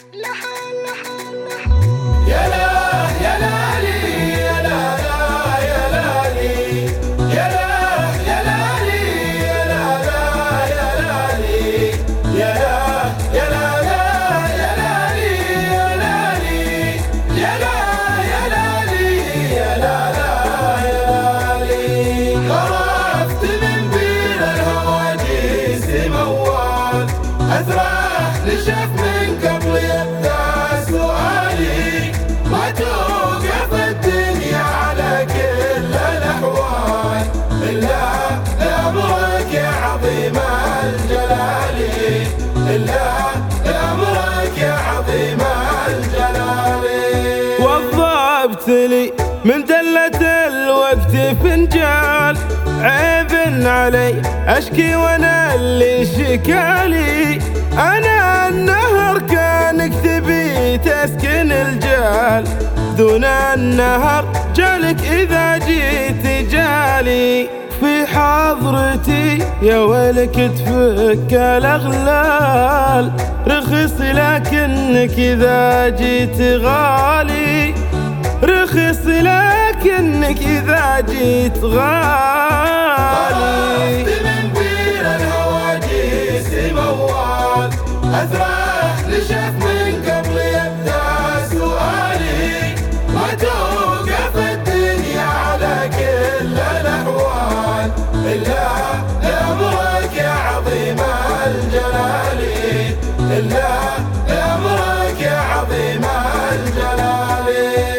يا لا يا لالي يا لا لا يا لالي يا لا يا لالي يا لا لا يا لالي يا لا يا لا لا يا لالي يا لالي يا لا يا لالي يا لا لا يا لالي خرجت من بين الهواجيس موال أسرح لشف من قبل يبدأ سؤالي ما توقف الدنيا على كل الأحوال إلا أمرك يا عظيم الجلال إلا أمرك يا عظيم الجلال وظبت لي من دلة الوقت فنجال عيب علي أشكي وأنا اللي شكالي أنا النهر كانك تبي تسكن الجال دون النهر جالك إذا جيت جالي في حضرتي يا ويلك تفك الأغلال رخص لكنك إذا جيت غالي رخص لكنك إذا جيت غالي من بين الهواجيس موال أسرح لشف من قبل يبدأ سؤالي ما توقف الدنيا على كل الأحوال إلا أمرك يا عظيم الجلال إلا أمرك يا عظيم الجلال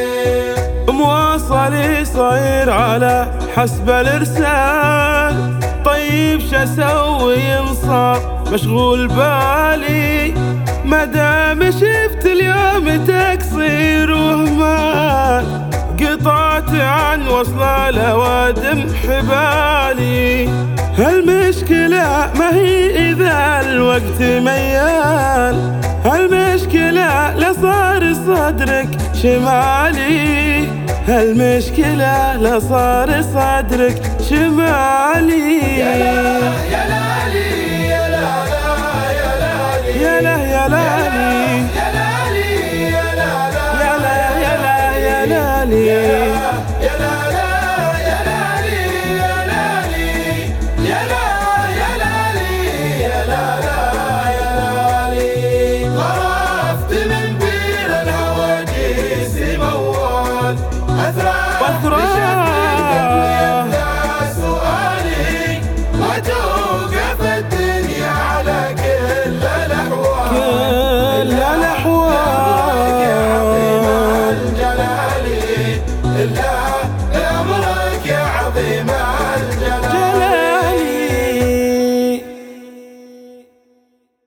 مواصلي صاير على حسب الإرسال طيب شسوي انصار مشغول بالي مدام شفت اليوم تقصير وهمال قطعت عن وصل الأوادم حبالي المشكلة ما هي إذا الوقت ميال المشكلة لصار صدرك شمالي المشكلة لصار صدرك شمالي يا لا يا لالي